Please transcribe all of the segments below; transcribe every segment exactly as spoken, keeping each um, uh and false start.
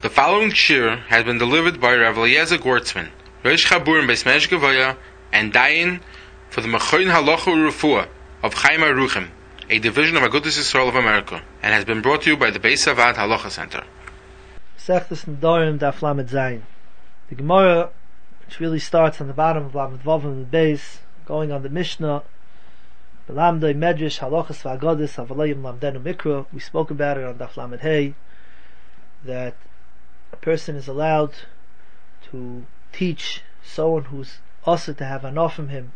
The following shir has been delivered by Rav Eliezer Gortzman, Rosh Chabur in Beis Medrash Gavoya, and Dayan for the Mechoin Halacha U'Refuah of Chaim Aruchim, a division of Agudas Yisrael of America, and has been brought to you by the Beis Avad Halacha Center. Sechtes Nedarim Daf Lamed Zayin. The Gemara, which really starts on the bottom of Lamed Vav and the base, going on the Mishnah, Belamdoi Medrash Halachas V'Agadis Avalayim Lamdenu Mikra. We spoke about it on Daf Lamed Hey, that a person is allowed to teach someone who's also to have enough from him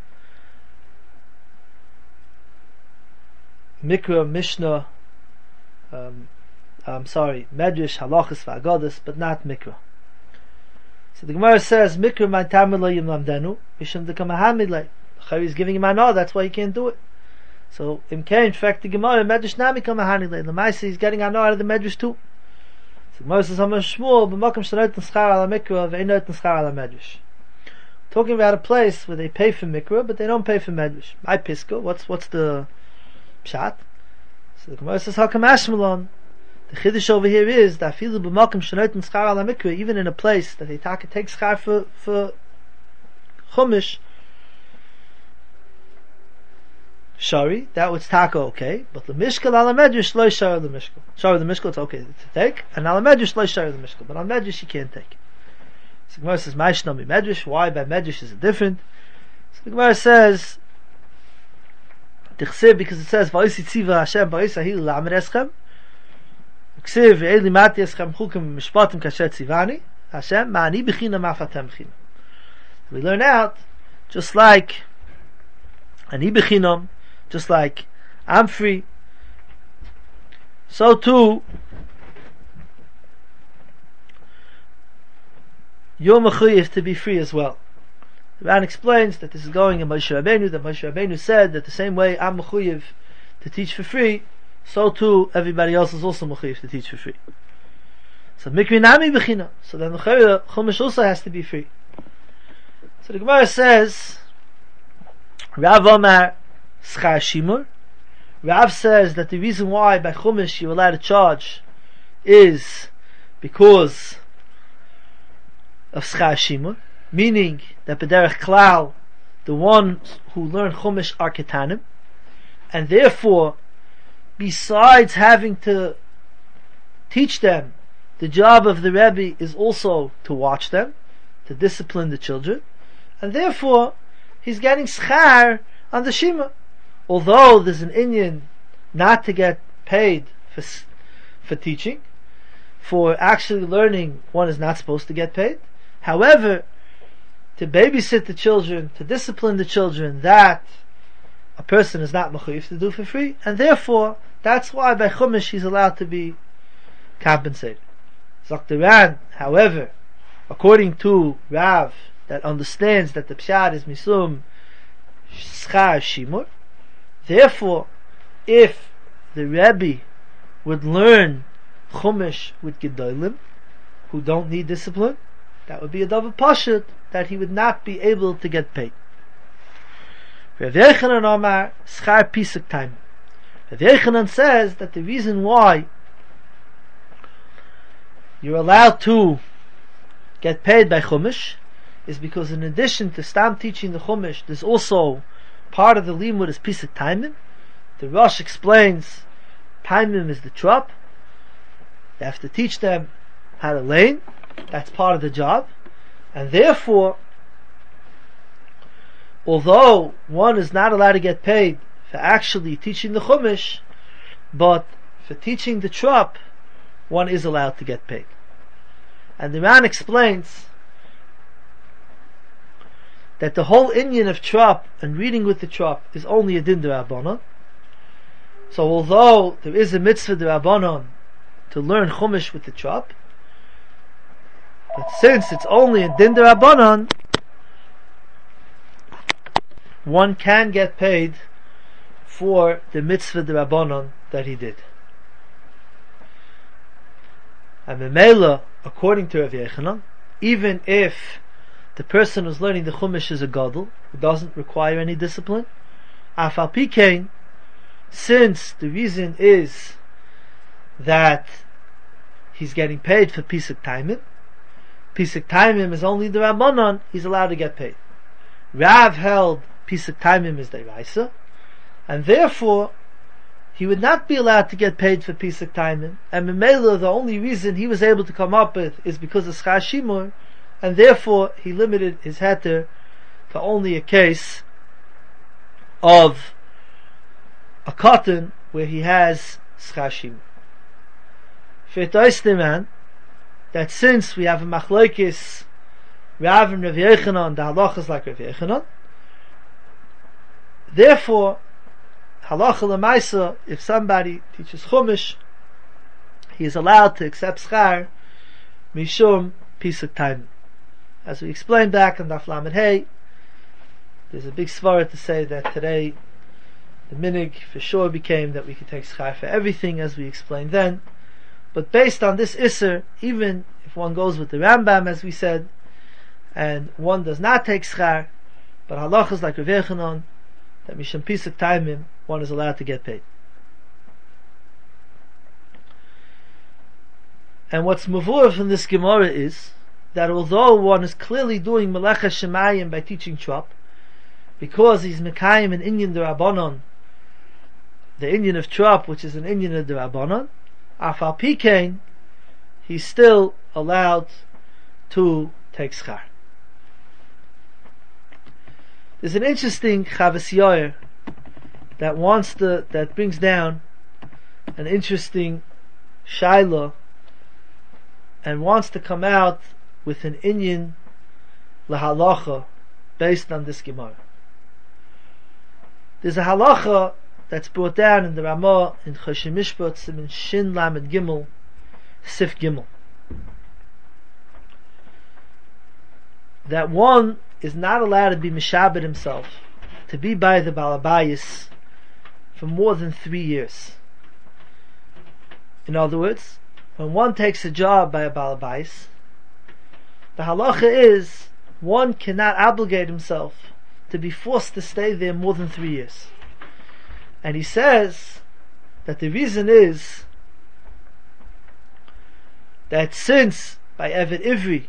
Mikra, Mishnah, um, I'm sorry, Medrash, Halachas, V'Agadis, but not Mikra. So the Gemara says, Mikra my tamilayim lamdenu, Mishum de kamahamilay. Chavi is giving him anah, that's why he can't do it. So, in Kain, in fact, the Gemara, Medrash nami kamahanilay. The Maisa, he's getting anah out of the Medrash too. So the Gemara says, Hamash Shmuel, b'makam shanoit n'schar ala Mikra, v'einoit n'schar ala Medrash. Talking about a place where they pay for Mikra, but they don't pay for Medrash. My Piska, what's, what's the Pshat? So the Gemara says, Hakam Ashmelon. The Chiddush over here is that filu b'makom shenoit n'schar ala mikra, even in a place that they take take schar for for chumash, shari, that would taka okay, but the mishkal ala medrash lo shari the mishkal. Shari the mishkal it's okay to take, and ala medrash lo shari the mishkal, but on medrash you can't take. So the Gemara says ma'ishnami medrash. Why by medrash is it different? So the Gemara says because it says va'isi tziva Hashem va'isi ahilu la'amir eschem. We learn out just like ani bechinam, just like I'm free, so too you're mechuyev to be free as well. The Ran explains that this is going in Moshe Rabbeinu, that Moshe Rabbeinu said that the same way I'm mechuyev to teach for free, so too everybody else is also mechuyev to teach for free. So mikri nami bechina. So then the chumash also has to be free. So the Gemara says, Rav Omar schar shimur. Rav says that the reason why by chumash you're allowed to charge is because of schar shimur, meaning that b'derech klal the ones who learn chumash are ketanim, and therefore besides having to teach them, the job of the Rebbe is also to watch them, to discipline the children, and therefore he's getting schar on the shima. Although there's an inyan not to get paid for for teaching, for actually learning one is not supposed to get paid. However, to babysit the children, to discipline the children, that a person is not mechuyev to do for free, and therefore that's why by chumash he's allowed to be compensated. Zaktiran, however, according to Rav, that understands that the pshat is misum schar shimur, therefore, if the Rebbe would learn chumash with gedolim who don't need discipline, that would be a double pashut that he would not be able to get paid. Rav Yechanan Omar schar pisak time. Rav Yechanan says that the reason why you're allowed to get paid by chumash is because in addition to stam teaching the chumash, there's also part of the limud is pisak taimim. The Rosh explains taimim is the trop. They have to teach them how to lane. That's part of the job, and therefore, although one is not allowed to get paid for actually teaching the chumash, but for teaching the trop, one is allowed to get paid. And the Ran explains that the whole inyan of trop and reading with the trop is only a din d'Rabbanan. So although there is a mitzvah d'Rabbanan to learn chumash with the trop, but since it's only a din d'Rabbanan, one can get paid for the mitzvah d'Rabbanan that he did. And Memela, according to Rav Yechanan, even if the person who's learning the chumash is a gadol, who doesn't require any discipline, afal pikein, since the reason is that he's getting paid for Pesach Taimim. Pesach Taimim is only the Rabbanon, he's allowed to get paid. Rav held Pesach Taimim is Deraisa, and therefore he would not be allowed to get paid for Pesach Taimim, and Memela, the only reason he was able to come up with is because of Schar Shimur, and therefore he limited his heter to only a case of a cotton where he has Schar Shimur. For man, that since we have a machlokes Rav and Rav Yechanan, the halachas like Rav Yechanan, therefore halacha l'maisa, if somebody teaches chumash, he is allowed to accept schar mishum Pesach Taimim. As we explained back in Daf Lamed Hey, there's a big svara to say that today the minig for sure became that we could take schar for everything, as we explained then. But based on this isser, even if one goes with the Rambam, as we said, and one does not take schar, but halachas like Rav Yechanan, that mishum Pesach Taimim, one is allowed to get paid. And what's mavur from this Gemara is that although one is clearly doing melecha shemayim by teaching trop, because he's mekayim an inyan d'Rabbanon, the inyan of trop, which is an inyan of d'Rabbanon, afal pikein, he's still allowed to take schar. There's an interesting Chavas Yair that wants to, that brings down an interesting shaila and wants to come out with an inyan lahalacha based on this Gemara. There's a halacha that's brought down in the Ramah in Choshen Mishpat in Shin Lamed Gimel Sif Gimel, that one is not allowed to be mishabed himself to be by the Balabayis for more than three years. In other words, when one takes a job by a Balabayis, the halacha is one cannot obligate himself to be forced to stay there more than three years. And he says that the reason is that since by Eved Ivri,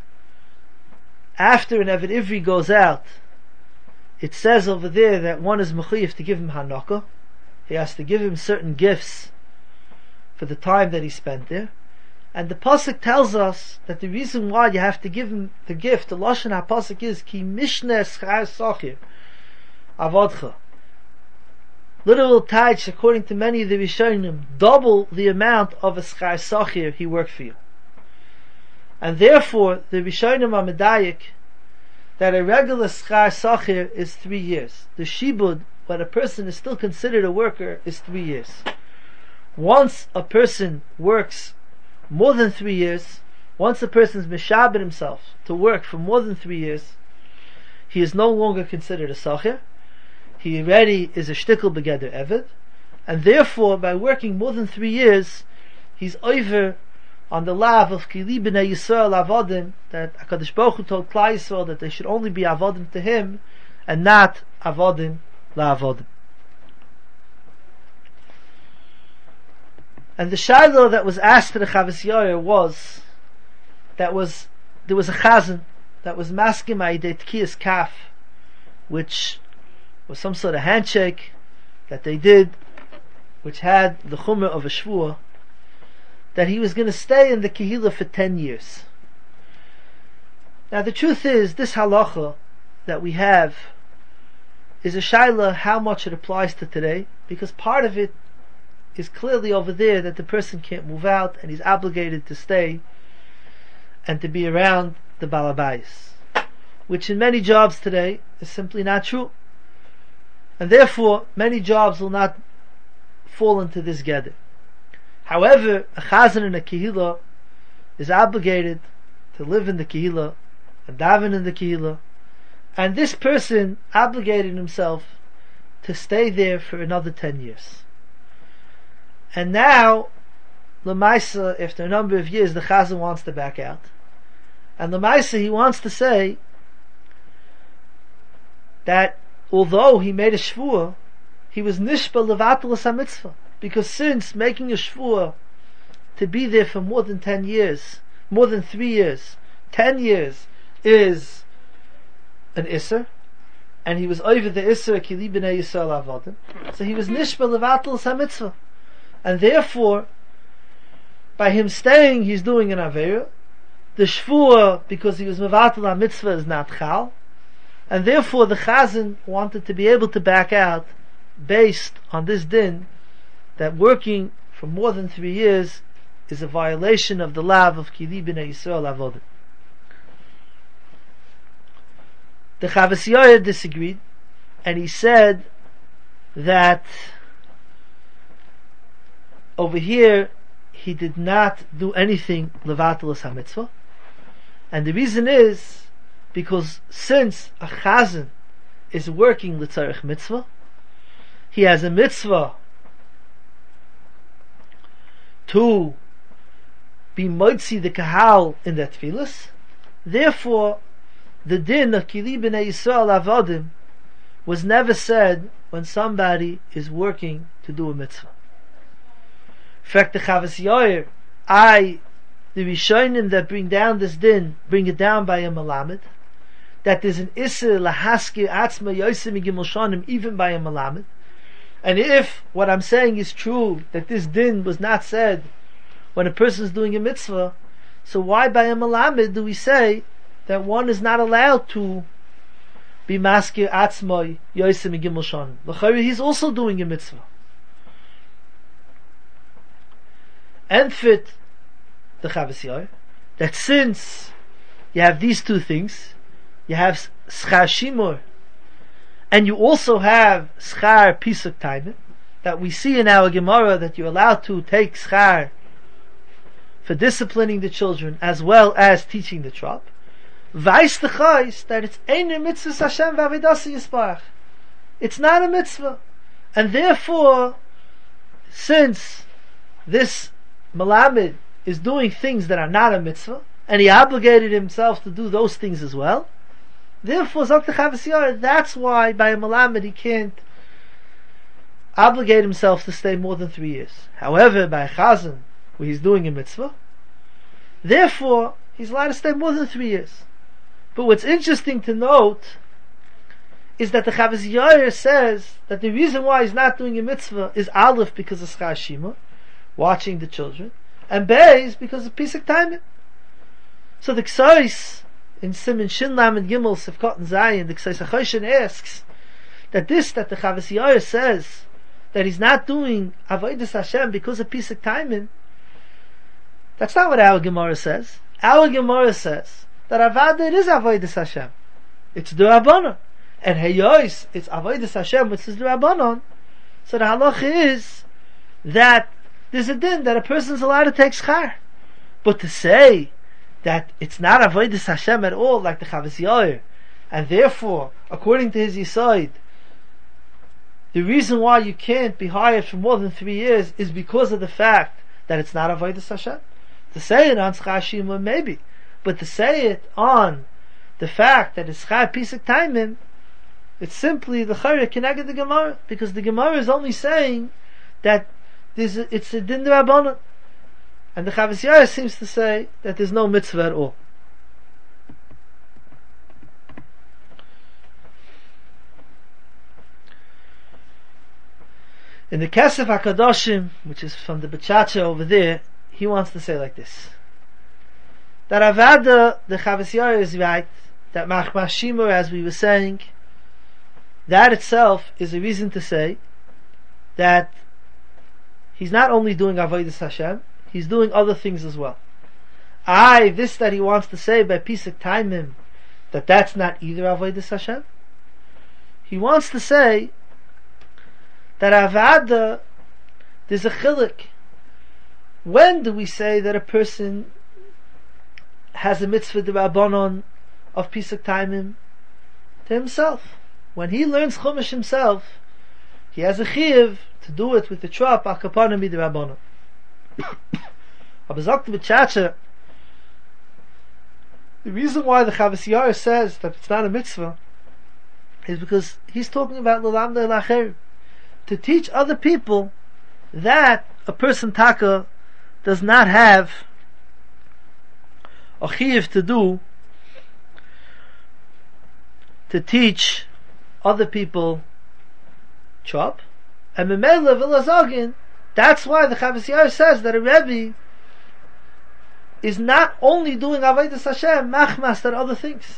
after an Eved Ivri goes out, it says over there that one is mechuyev to give him hanaka. He has to give him certain gifts for the time that he spent there. And the pasuk tells us that the reason why you have to give him the gift, the lashon ha-pasuk is ki mishne schar sachir avodcha. Literal taich, according to many of the Rishonim, double the amount of a schar sachir he worked for you. And therefore, the Rishonim are medayik that a regular schar sachir is three years. The shibud, when a person is still considered a worker, is three years. Once a person works more than three years, once a person is mishabed himself to work for more than three years, he is no longer considered a sachir. He already is a shtickle begeder eved, and therefore, by working more than three years, he's over on the lav of Kili b'nei Yisrael avodim, that HaKadosh Baruch Hu told Klal Yisrael that they should only be avodim to him, and not avodim la'avodim. And the shiloh that was asked to the Chavas Yair was, that was, there was a chazan that was maskim ha'idei tkiyas kaf, which was some sort of handshake that they did, which had the chumrah of a shvuah, that he was going to stay in the Kehillah for ten years. Now the truth is, this halacha that we have is a shaila how much it applies to today, because part of it is clearly over there that the person can't move out and he's obligated to stay and to be around the balabais, which in many jobs today is simply not true. And therefore, many jobs will not fall into this gather. However, a chazan in a kehillah is obligated to live in the kehillah and daven in the kehillah, and this person obligated himself to stay there for another ten years. And now, Lamaisa, after a number of years, the chazan wants to back out. And Lamaisa, he wants to say that although he made a shvuah, he was nishba levatel hamitzvah, because since making a shvuah to be there for more than ten years, more than three years, ten years is an Isser, and he was over the Isser Kili B'nei Yisrael Avodim, so he was Nishma Levatel HaMitzvah, and therefore, by him staying, he's doing an Aveira. The Shvuah, because he was Mevatel HaMitzvah, is not Chal, and therefore the Chazan wanted to be able to back out based on this din that working for more than three years is a violation of the law of Kili B'nei Yisrael Avodim. The Chavas Yair disagreed, and he said that over here he did not do anything levatel HaMitzvah, and the reason is because since a Chazan is working l'tzarech mitzvah, he has a mitzvah to be moitzi the kahal in that tefillas. Therefore, the din of Kili B'nei Yisrael Avodim was never said when somebody is working to do a mitzvah. In fact, the Chavas Yair, I, the Rishonim that bring down this din, bring it down by a Malamed, that there's an Isser lahaskir atzma yosim gimel shanim even by a Malamed. And if what I'm saying is true, that this din was not said when a person is doing a mitzvah, so why by a Malamed do we say that one is not allowed to be maskir atzma yosim gimel shanim? L'chayri, he's also doing a mitzvah. And fit the Chavas Yair, that since you have these two things, you have schar shimur, and you also have schar pisuk taimim, that we see in our Gemara that you're allowed to take schar for disciplining the children as well as teaching the trop. Vais the chayis that it's einer mitzvah Hashem v'avidasi yisparach. It's not a mitzvah, and therefore, since this Malamed is doing things that are not a mitzvah, and he obligated himself to do those things as well, therefore, Zok the Chavas Yair, that's why by a Malamed he can't obligate himself to stay more than three years. However, by a Chazan, where he's doing a mitzvah, therefore, he's allowed to stay more than three years. But what's interesting to note is that the Chavas Yair says that the reason why he's not doing a mitzvah is Aleph because of Schar Shima, watching the children, and Beis because of Pesach timing. So the Ksais in Siman Shin Lam and Gimel Sefkot and Zayin, the Ksais HaChoshen asks that this that the Chavas Yair says that he's not doing Avodas Hashem because of Pesach timing, that's not what our Gemara says. Our Gemara says that Avada it is Avodas Hashem. It's D'Rabbanan. And Heyois, it's Avodas Hashem, which is D'Rabbanan. So the halacha is that there's a din that a person's allowed to take schar. But to say that it's not Avodas Hashem at all, like the Chavas Yair, and therefore, according to his Yisoid, the reason why you can't be hired for more than three years is because of the fact that it's not Avodas Hashem. To say it on Schar Shima, maybe. But to say it on the fact that it's Schar Pesach Taimim, it's simply the Chayre Keneged the Gemara, because the Gemara is only saying that there's a, it's a din d'Rabbanan, and the Chavas Yair seems to say that there's no mitzvah at all. In the Kesef HaKadoshim, which is from the Bechacha over there, he wants to say like this: that Avada, the Chavas Yair is right, that Machmas Shimur, as we were saying, that itself is a reason to say that he's not only doing Avodas Hashem, he's doing other things as well. I, this that he wants to say by Pesach Taimim, that that's not either Avodas Hashem. He wants to say that Avada, there's a chiluk. When do we say that a person has a mitzvah d'Rabbanan of Pesach Taimim? To himself. When he learns Chumash himself, he has a chiyuv to do it with the trop al kapanim d'Rabbanan. Abazak B'chacha, the reason why the Chavas Yair says that it's not a mitzvah is because he's talking about l'lamda l'achir, to teach other people that a person taka does not have a chiyuv to do to teach other people chop, and Memela Vilazagin, that's why the Chavis Yair says that a Rebbe is not only doing Avodas Hashem, machmas, there are other things.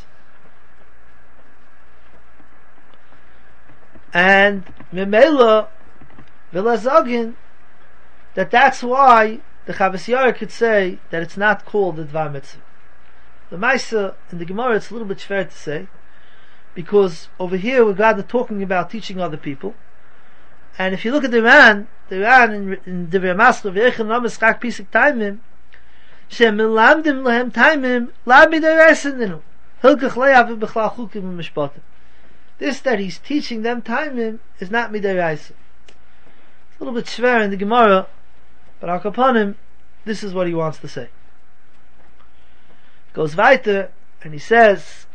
And Memela Vilazagin, that that's why the Chavis Yair could say that it's not called the Dvar Mitzvah. The Maisa in the Gemara, it's a little bit fair to say, because over here we're rather talking about teaching other people. And if you look at the Ran, the Ran in, in the V'yamascha v'yechem lames chak pisik taimim, shem melamdim lehem taimim, la b'dereisen dinu. Hilkach le'av b'chlal chukim u'mishpatim. This that he's teaching them taimim is not midareisen. It's a little bit schwer in the Gemara, but al kapanim, this is what he wants to say. Goes weiter, and he says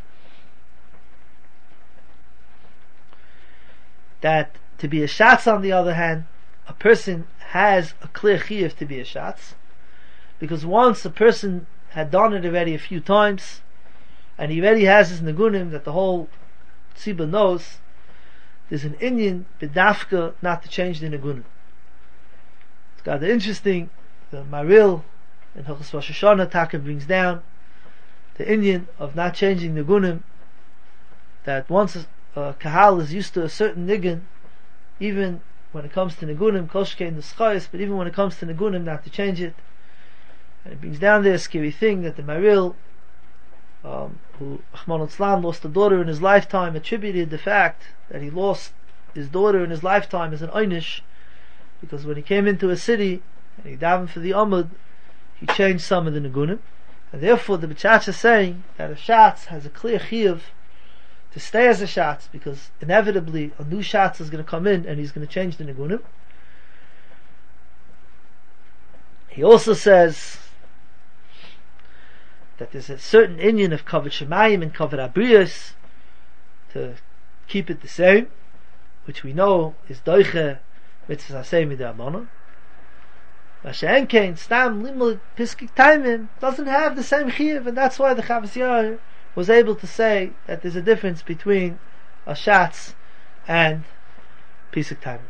that to be a shatz, on the other hand, a person has a clear chiyuv to be a shatz, because once a person had done it already a few times, and he already has his negunim that the whole tzibah knows, there's an inyan b'dafka not to change the negunim. It's got the interesting, the Maril in Hilchos Rosh Hashanah Taka brings down the inyan of not changing negunim, that once a, a kahal is used to a certain nigun, even when it comes to negunim, koshke in the schayis, but even when it comes to negunim, not to change it. And it brings down there a scary thing that the Maril, um, who Achman Otzlan lost a daughter in his lifetime, attributed the fact that he lost his daughter in his lifetime as an einish, because when he came into a city and he davened for the Amud, he changed some of the negunim, and therefore the B'chach is saying that a shatz has a clear chiyuv to stay as a shatz, because inevitably a new shatz is going to come in and he's going to change the negunim. He also says that there's a certain inyan of kavod shemayim and kavod abriyos to keep it the same, which we know is doiche mitzvah hasei midrabanan. Mashen kein stam limud piskik taimim doesn't have the same chiyuv, and that's why the Chavis Yair was able to say that there's a difference between a shatz and pisuk taimim.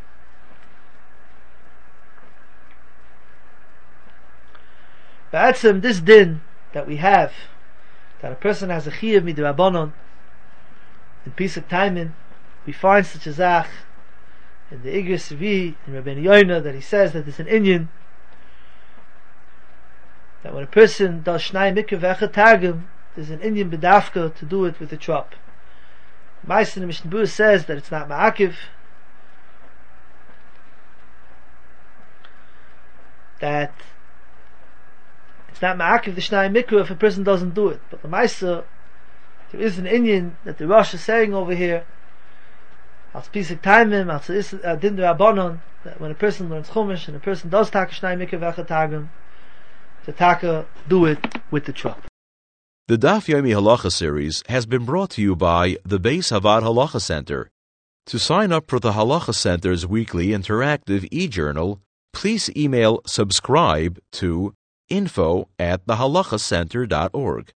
Ba'atzim, this din that we have, that a person has a chiyuv midrabanan in pisuk taimim, we find such a zach in the Igris Sevi in Rabbeinu Yonah, that he says that there's an inyan that when a person does shnai mikra v'echad targum, there's an Indian bedafka to do it with a trop. Ma'aser in the Mishnah Berurah says that it's not ma'akiv, that it's not ma'akiv the shnai mikra if a person doesn't do it. But the Ma'aser, there is an Indian that the Rosh is saying over here, als pisuk taimim, als din d'Rabbanan, that when a person learns chumash and a person does taka shnai mikra v'echad targum, to taka do it with the trop. The Daf Yomi Halacha series has been brought to you by the Beis Havad Halacha Center. To sign up for the Halacha Center's weekly interactive e-journal, please email subscribe to info at the halacha center dot org.